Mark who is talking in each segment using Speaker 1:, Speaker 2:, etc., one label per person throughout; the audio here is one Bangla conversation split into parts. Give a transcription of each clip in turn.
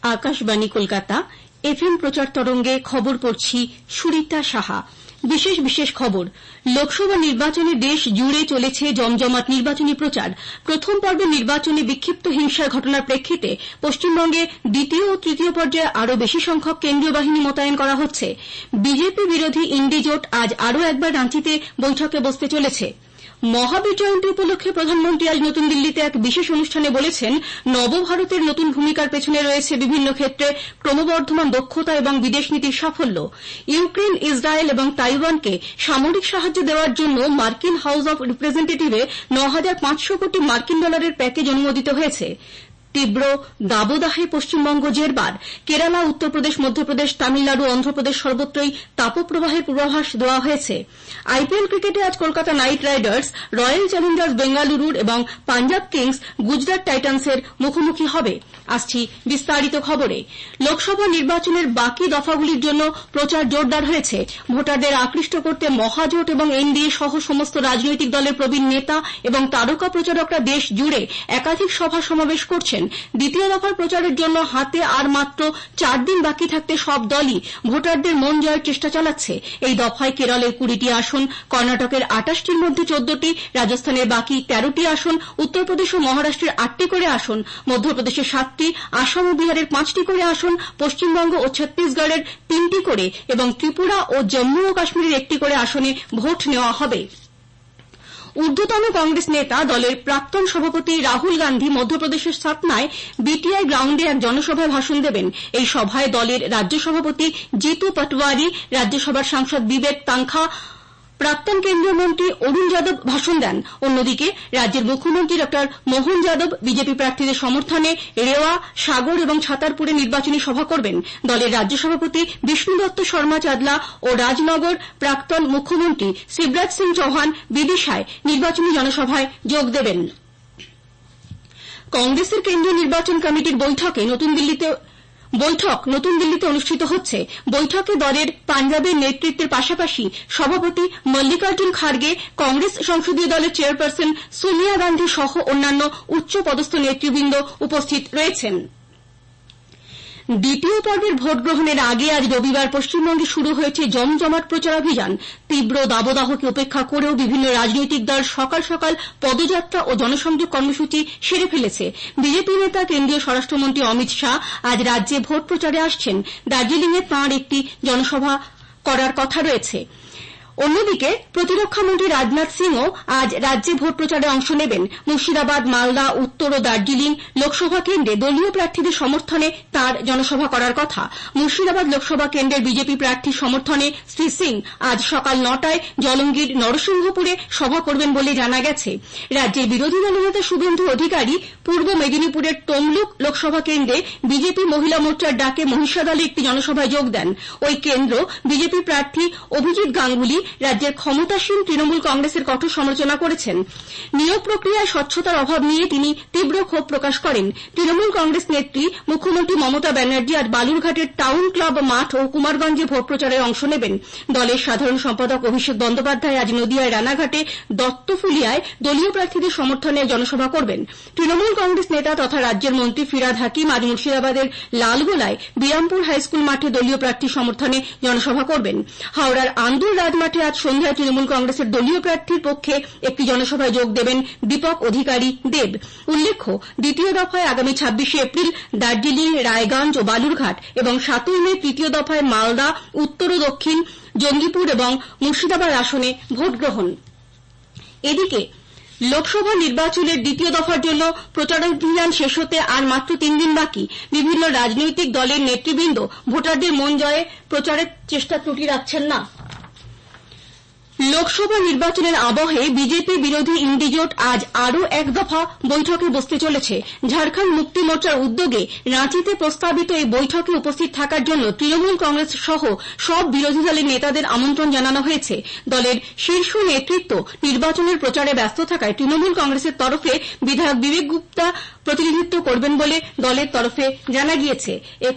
Speaker 1: আকাশবাণী কলকাতা এফএম প্রচার তরঙ্গে খবর পড়ছি সুরিতা সাহা। বিশেষ খবর। লোকসভা নির্বাচনে দেশ জুড়ে চলেছে জমজমাট নির্বাচনী প্রচার। প্রথম পর্বের নির্বাচনে বিক্ষিপ্ত হিংসার ঘটনার প্রেক্ষিতে পশ্চিমবঙ্গে দ্বিতীয় ও তৃতীয় পর্যায়ে আরও বেশি সংখ্যক কেন্দ্রীয় বাহিনী মোতায়েন করা হচ্ছে। বিজেপি বিরোধী ইন্ডি জোট আজ আরও একবার রাঁচিতে বৈঠকে বসতে চলেছে। মহাবীর জয়ন্তী উপলক্ষে প্রধানমন্ত্রী আজ নতুন দিল্লিতে এক বিশেষ অনুষ্ঠানে বলেছেন, নবভারতের নতুন ভূমিকার পেছনে রয়েছে বিভিন্ন ক্ষেত্রে ক্রমবর্ধমান দক্ষতা এবং বিদেশ নীতির সাফল্য। ইউক্রেন, ইসরায়েল এবং তাইওয়ানকে সামরিক সাহায্য দেওয়ার জন্য মার্কিন হাউস অব রিপ্রেজেন্টেটিভে ৯,৫০০ কোটি মার্কিন ডলারের প্যাকেজ অনুমোদিত হয়েছে। তীব্র দাবদাহে পশ্চিমবঙ্গ জেরবার। কেরালা, উত্তরপ্রদেশ, মধ্যপ্রদেশ, তামিলনাড়ু, অন্ধ্রপ্রদেশ সর্বত্রই তাপপ্রবাহের পূর্বাভাস দেওয়া হয়েছে। আইপিএল ক্রিকেটে আজ Kolkata Knight Riders Royal Challengers বেঙ্গালুরুর এবং পাঞ্জাব কিংস গুজরাট টাইটান্সের মুখোমুখি হবে। আসছি বিস্তারিত খবরে। লোকসভা নির্বাচনের বাকি দফাগুলির জন্য প্রচার জোরদার হয়েছে। ভোটারদের আকৃষ্ট করতে মহাজোট এবং এনডিএ সহ সমস্ত রাজনৈতিক দলের প্রবীণ নেতা এবং তারকা প্রচারকরা দেশ জুড়ে একাধিক সভা সমাবেশ করছেন। দ্বিতীয় দফার প্রচারের জন্য হাতে আর মাত্র 4 দিন বাকি থাকতে সব দলই ভোটারদের মন জয়ের চেষ্টা চালাচ্ছে। এই দফায় কেরলের 20টি আসন, কর্ণাটকের 28টির মধ্যে 14টি, রাজস্থানের বাকি 13টি আসন, উত্তরপ্রদেশ ও মহারাষ্ট্রের 8টি করে আসন, মধ্যপ্রদেশের 7টি, আসাম ও বিহারের 5টি করে আসন, পশ্চিমবঙ্গ ও ছত্তিশগড়ের 3টি করে এবং ত্রিপুরা ও জম্মু ও কাশ্মীরের 1টি করে আসনে ভোট নেওয়া হবে। ঊর্ধ্বতন কংগ্রেস নেতা দলের প্রাক্তন সভাপতি রাহুল গান্ধী মধ্যপ্রদেশের সাতনায় বিটিআই গ্রাউন্ডে এক জনসভায় ভাষণ দেবেন। এই সভায় দলের রাজ্য সভাপতি জিতু পটওয়ারি, রাজ্যসভার সাংসদ বিবেক তানখা, প্রাক্তন কেন্দ্রীয় মন্ত্রী অরুণ যাদব ভাষণ দেন। অন্যদিকে রাজ্যের মুখ্যমন্ত্রী ড মোহন যাদব বিজেপি প্রার্থীদের সমর্থনে রেওয়া, সাগর এবং ছাতারপুরে নির্বাচনী সভা করবেন। দলের রাজ্য সভাপতি বিষ্ণু দত্ত শর্মা চাদলা ও রাজনগর প্রাক্তন মুখ্যমন্ত্রী শিবরাজ সিং চৌহান বিদিশায় নির্বাচনী জনসভায় যোগ দেবেন। কংগ্রেসের কেন্দ্রীয় নির্বাচন কমিটির বৈঠক নতুন দিল্লিতে অনুষ্ঠিত হচ্ছে। বৈঠকে দলের পাঞ্জাবের নেতৃত্বের পাশাপাশি সভাপতি মল্লিকার্জুন খার্গে, কংগ্রেস সংসদীয় দলের চেয়ারপারসন সোনিয়া গান্ধী সহ অন্যান্য উচ্চ পদস্থ নেতৃবৃন্দ উপস্থিত রয়েছেন। দ্বিতীয় পর্বের ভোট গ্রহণের আগে আজ রবিবার পশ্চিমবঙ্গে শুরু হয়েছে জমজমাট প্রচারাভিযান। তীব্র দাবদাহকে উপেক্ষা করেও বিভিন্ন রাজনৈতিক দল সকাল সকাল পদযাত্রা ও জনসংযোগ কর্মসূচি সেরে ফেলেছে। বিজেপি নেতা কেন্দ্রীয় স্বরাষ্ট্রমন্ত্রী অমিত শাহ আজ রাজ্যে ভোট প্রচারে আসছেন। দার্জিলিংয়ে তাঁর একটি জনসভা করার কথা রয়েছে। অন্যদিকে প্রতিরক্ষামন্ত্রী রাজনাথ সিংও আজ রাজ্যে ভোট প্রচারে অংশ নেবেন। মুর্শিদাবাদ, মালদা, উত্তর ও দার্জিলিং লোকসভা কেন্দ্রে দলীয় প্রার্থীদের সমর্থনে তাঁর জনসভা করার কথা। মুর্শিদাবাদ লোকসভা কেন্দ্রের বিজেপি প্রার্থীর সমর্থনে শ্রী সিং আজ সকাল 9টায় জলঙ্গির নরসিংহপুরে সভা করবেন বলে জানা গেছে। রাজ্যের বিরোধী দলনেতা শুভেন্দু অধিকারী পূর্ব মেদিনীপুরের তমলুক লোকসভা কেন্দ্রে বিজেপি মহিলা মোর্চার ডাকে মহিষাদলে একটি জনসভায় যোগ দেন। ওই কেন্দ্র বিজেপি প্রার্থী অভিজিৎ গাঙ্গুলি রাজ্যের ক্ষমতাসীন তৃণমূল কংগ্রেসের কঠোর সমালোচনা করেছেন। নিয়োগ প্রক্রিয়ায় স্বচ্ছতার অভাব নিয়ে তিনি তীব্র ক্ষোভ প্রকাশ করেন। তৃণমূল কংগ্রেস নেত্রী মুখ্যমন্ত্রী মমতা ব্যানার্জি আজ বালুরঘাটের টাউন ক্লাব মাঠ ও কুমারগঞ্জে ভোট প্রচারে অংশ নেবেন। দলের সাধারণ সম্পাদক অভিষেক বন্দ্যোপাধ্যায় আজ নদিয়ায় রানাঘাটে, দত্তফুলিয়ায় দলীয় প্রার্থীদের সমর্থনে জনসভা করবেন। তৃণমূল কংগ্রেস নেতা তথা রাজ্যের মন্ত্রী ফিরহাদ হাকিম আজ মুর্শিদাবাদের লালগোলায় বিরামপুর হাইস্কুল মাঠে দলীয় প্রার্থীর সমর্থনে জনসভা করবেন। হাওড়ার আন্দুল রাজমাঠে আজ সন্ধ্যায় তৃণমূল কংগ্রেসের দলীয় প্রার্থীর পক্ষে একটি জনসভায় যোগ দেবেন দীপক অধিকারী দেব। উল্লেখ্য, দ্বিতীয় দফায় আগামী 26শে এপ্রিল দার্জিলিং, রায়গঞ্জ ও বালুরঘাট এবং 7ই মে তৃতীয় দফায় মালদা, উত্তর ও দক্ষিণ, জঙ্গিপুর এবং মুর্শিদাবাদ আসনে ভোট গ্রহণ। এদিকে লোকসভা নির্বাচনের দ্বিতীয় দফার জন্য প্রচারাভিযান শেষ হতে আর মাত্র 3 দিন বাকি। বিভিন্ন রাজনৈতিক দলের নেতৃবৃন্দ ভোটারদের মন জয়ে প্রচারের চেষ্টা ত্রুটি রাখছেন না। লোকসভা নির্বাচনের আবহে বিজেপি বিরোধী ইন্ডি জোট আজ আরও এক দফা বৈঠকে বসতে চলেছে। ঝাড়খণ্ড মুক্তি মোর্চার উদ্যোগে রাঁচিতে প্রস্তাবিত এই বৈঠকে উপস্থিত থাকার জন্য তৃণমূল কংগ্রেস সহ সব বিরোধী দলের নেতাদের আমন্ত্রণ জানানো হয়েছে। দলের শীর্ষ নেতৃত্ব নির্বাচনের প্রচারে ব্যস্ত থাকায় তৃণমূল কংগ্রেসের তরফে বিধায়ক বিবেক গুপ্তা প্রতিনিধিত্ব করবেন বলে দলের তরফে জানা গিয়েছে।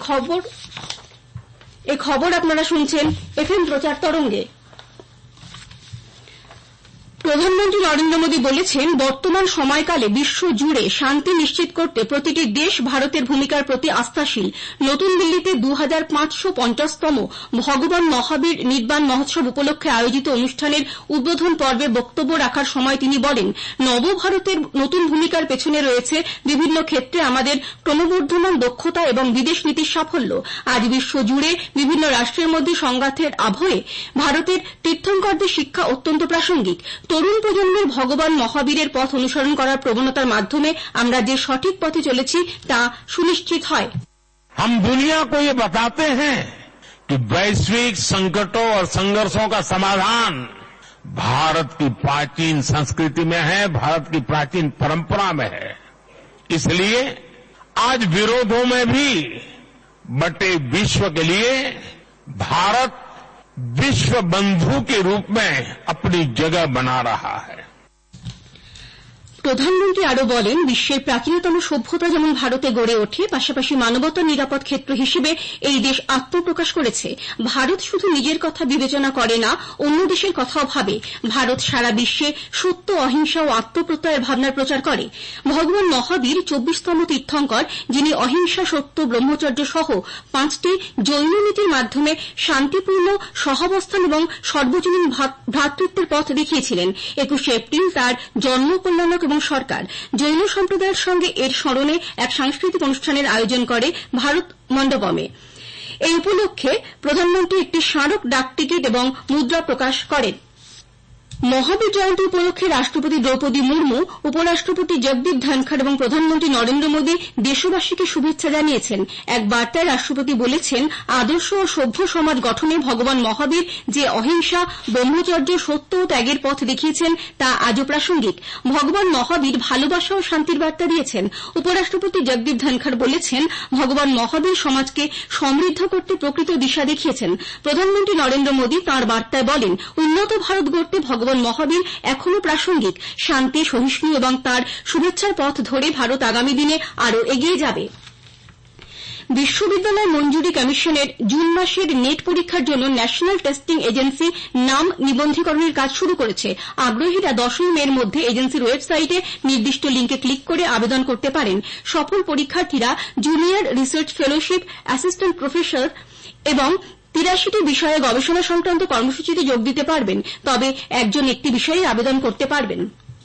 Speaker 1: এ খবর আপনারা শুনছেন এফএম প্রচার তরঙ্গে। প্রধানমন্ত্রী নরেন্দ্র মোদী বলেছেন, বর্তমান সময়কালে বিশ্ব জুড়ে শান্তি নিশ্চিত করতে প্রতিটি দেশ ভারতের ভূমিকার প্রতি আস্থাশীল। নতুন দিল্লিতে 2550তম ভগবান মহাবীর নির্বাণ মহোৎসব উপলক্ষে আয়োজিত অনুষ্ঠানের উদ্বোধন পর্বে বক্তব্য রাখার সময় তিনি বলেন, নবভারতের নতুন ভূমিকার পেছনে রয়েছে বিভিন্ন ক্ষেত্রে আমাদের ক্রমবর্ধমান দক্ষতা এবং বিদেশ নীতির সাফল্য। আজ বিশ্ব জুড়ে বিভিন্ন রাষ্ট্রের মধ্যে সংঘাতের আবহে ভারতের তীর্থঙ্করদের শিক্ষা অত্যন্ত প্রাসঙ্গিক। তরুণ প্রজন্মের ভগবান মহাবীরের পথ অনুসরণ করার প্রবণতার মাধ্যমে আমরা যে সঠিক পথে চলেছি তা সুনিশ্চিত হয়।
Speaker 2: हम दुनिया को ये बताते हैं कि वैश्विक संकटों और संघर्षों का समाधान भारत की प्राचीन संस्कृति में है, भारत की प्राचीन परंपरा में है। इसलिए आज विरोधों में भी बटे विश्व के लिए भारत विश्व बंधु के रूप में अपनी जगह बना रहा है।
Speaker 1: প্রধানমন্ত্রী আরো বলেন, বিশ্বের প্রাচীনতম সভ্যতা যেমন ভারতে গড়ে ওঠে, পাশাপাশি মানবতার নিরাপদ ক্ষেত্র হিসেবে এই দেশ আত্মপ্রকাশ করেছে। ভারত শুধু নিজের কথা বিবেচনা করে না, অন্য দেশের কথাও ভাবে। ভারত সারা বিশ্বে সত্য, অহিংসা ও আত্মপ্রত্যয়ের ভাবনার প্রচার করে। ভগবান মহাবীর 24তম তীর্থঙ্কর, যিনি অহিংসা, সত্য, ব্রহ্মচর্য সহ 5টি জৈন নীতির মাধ্যমে শান্তিপূর্ণ সহাবস্থান এবং সর্বজনীন ভ্রাতৃত্বের পথ দেখিয়েছিলেন। 21শে এপ্রিল তাঁর জন্ম কল্যাণক এবং সরকার জৈন সম্প্রদায়ের সঙ্গে এর স্মরণে এক সাংস্কৃতিক অনুষ্ঠানের আয়োজন করে ভারত মণ্ডপমে। এই উপলক্ষে প্রধানমন্ত্রী একটি স্মারক ডাকটিকিট এবং মুদ্রা প্রকাশ করেন। মহাবীর জয়ন্তী উপলক্ষে রাষ্ট্রপতি দ্রৌপদী মুর্মু, উপরাষ্ট্রপতি জগদীপ ধনখড় এবং প্রধানমন্ত্রী নরেন্দ্র মোদী দেশবাসীকে শুভেচ্ছা জানিয়েছেন। এক বার্তায় রাষ্ট্রপতি বলেছেন, আদর্শ ও সভ্য সমাজ গঠনে ভগবান মহাবীর যে অহিংসা, ব্রহ্মচর্য, সত্য ও ত্যাগের পথ দেখিয়েছেন তা আজও প্রাসঙ্গিক। ভগবান মহাবীর ভালোবাসা ও শান্তির বার্তা দিয়েছেন। উপরাষ্ট্রপতি জগদীপ ধনখড় বলেছেন, ভগবান মহাবীর সমাজকে সমৃদ্ধ করতে প্রকৃত দিশা দেখিয়েছেন। প্রধানমন্ত্রী নরেন্দ্র মোদী তাঁর বার্তায় বলেন, উন্নত ভারত গড়তে ভগবান মহাবীর এখনো প্রাসঙ্গিক। শান্তি, সহিষ্ণু এবং তাঁর শুভেচ্ছার পথ ধরে ভারত আগামী দিনে আরও এগিয়ে যাবে। বিশ্ববিদ্যালয় মঞ্জুরি কমিশনের জুন মাসের নেট পরীক্ষার জন্য ন্যাশনাল টেস্টিং এজেন্সি নাম নিবন্ধীকরণের কাজ শুরু করেছে। আগ্রহীরা 10ই মের মধ্যে এজেন্সির ওয়েবসাইটে নির্দিষ্ট লিঙ্কে ক্লিক করে আবেদন করতে পারেন। সফল পরীক্ষার্থীরা junior research fellowship, assistant professor এবং 83টি বিষয়ে গবেষণা সংক্রান্ত কর্মসূচিতে যোগ দিতে পারবেন। তবে একজন একটি বিষয়ে আবেদন করতে পারবেন।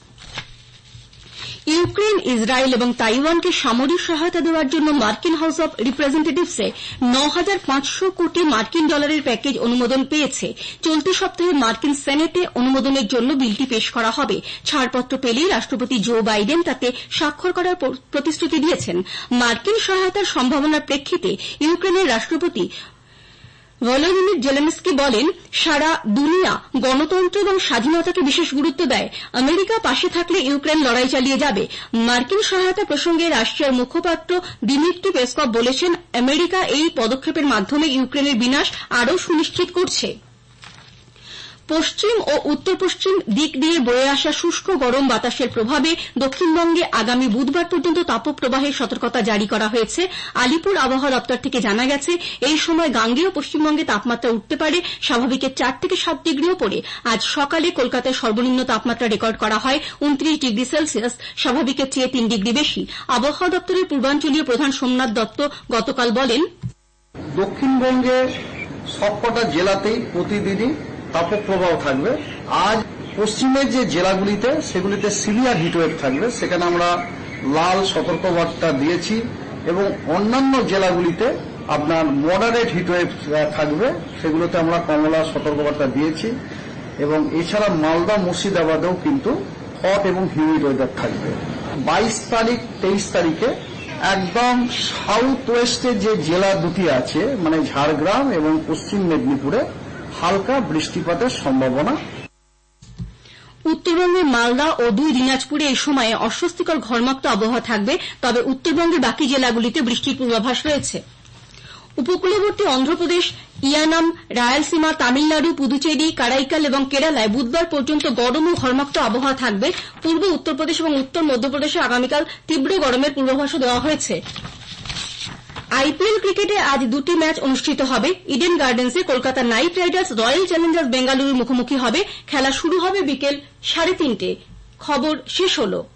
Speaker 1: ইউক্রেন, ইসরায়েল এবং তাইওয়ানকে সামরিক সহায়তা দেওয়ার জন্য মার্কিন হাউস অব রিপ্রেজেন্টেটিভসে $9,500 কোটি প্যাকেজ অনুমোদন পেয়েছে। চলতি সপ্তাহে মার্কিন সেনেটে অনুমোদনের জন্য বিলটি পেশ করা হবে। ছাড়পত্র পেলেই রাষ্ট্রপতি জো বাইডেন তাতে স্বাক্ষর করার প্রতিশ্রুতি দিয়েছেন। মার্কিন সহায়তার সম্ভাবনার প্রেক্ষিতে ইউক্রেনের রাষ্ট্রপতি ভলোদিমির জেলেনস্কি বলেন, সারা দুনিয়া গণতন্ত্র এবং স্বাধীনতাকে বিশেষ গুরুত্ব দেয়। আমেরিকা পাশে থাকলে ইউক্রেন লড়াই চালিয়ে যাবে। মার্কিন সহায়তা প্রসঙ্গে রাশিয়ার মুখপাত্র দিমিত্রি পেসকভ বলেছেন, আমেরিকা এই পদক্ষেপের মাধ্যমে ইউক্রেনের বিনাশ আরও সুনিশ্চিত করছে। পশ্চিম ও উত্তর পশ্চিম দিক দিয়ে বয়ে আসা শুষ্ক গরম বাতাসের প্রভাবে দক্ষিণবঙ্গে আগামী বুধবার পর্যন্ত তাপপ্রবাহের সতর্কতা জারি করা হয়েছে। আলিপুর আবহাওয়া দপ্তর থেকে জানা গেছে, এই সময় গাঙ্গেয় পশ্চিমবঙ্গে তাপমাত্রা উঠতে পারে স্বাভাবিকের 4 থেকে 7 ডিগ্রি ওপরে। আজ সকালে কলকাতায় সর্বনিম্ন তাপমাত্রা রেকর্ড করা হয় 29 ডিগ্রি সেলসিয়াস, স্বাভাবিকের চেয়ে 3 ডিগ্রি বেশি। আবহাওয়া দপ্তরের পূর্বাঞ্চলীয় প্রধান সোমনাথ দত্ত গতকাল বলেন,
Speaker 3: দক্ষিণবঙ্গের সবকটা জেলাতেই প্রতিদিনই তাপপ্রবাহ থাকবে। আজ পশ্চিমের যে জেলাগুলিতে সেগুলিতে সিভিয়ার হিটওয়েভ থাকবে, সেখানে আমরা লাল সতর্কবার্তা দিয়েছি এবং অন্যান্য জেলাগুলিতে আপনার মডারেট হিটওয়েভ থাকবে, সেগুলোতে আমরা কমলা সতর্কবার্তা দিয়েছি। এবং এছাড়া মালদা, মুর্শিদাবাদেও কিন্তু হট এবং হিউমিড ওয়েদার থাকবে। 22 তারিখ 23 তারিখে একদম সাউথ ওয়েস্টের যে জেলা দুটি আছে, মানে ঝাড়গ্রাম এবং পশ্চিম মেদিনীপুরে হালকা বৃষ্টিপাতের সম্ভাবনা।
Speaker 1: উত্তরবঙ্গের মালদা ও 2 দিনাজপুরে এই সময়ে অস্বস্তিকর ঘর্মাক্ত আবহাওয়া থাকবে। তবে উত্তরবঙ্গের বাকি জেলাগুলিতে বৃষ্টির পূর্বাভাস রয়েছে। উপকূলবর্তী অন্ধ্রপ্রদেশ, ইয়ানাম, রায়ালসীমা, তামিলনাড়ু, পুদুচেরি, কারাইকাল এবং কেরালায় বুধবার পর্যন্ত গরম ও ঘর্মাক্ত আবহাওয়া থাকবে। পূর্ব উত্তরপ্রদেশ এবং উত্তর মধ্যপ্রদেশে আগামীকাল তীব্র গরমের পূর্বাভাসও দেওয়া হয়েছে। আইপিএল ক্রিকেটে আজ দুটি ম্যাচ অনুষ্ঠিত হবে। ইডেন গার্ডেন্সে Kolkata Knight Riders Royal Challengers বেঙ্গালুরুর মুখোমুখি হবে। খেলা শুরু হবে বিকেল 3:30। খবর শেষ হলো।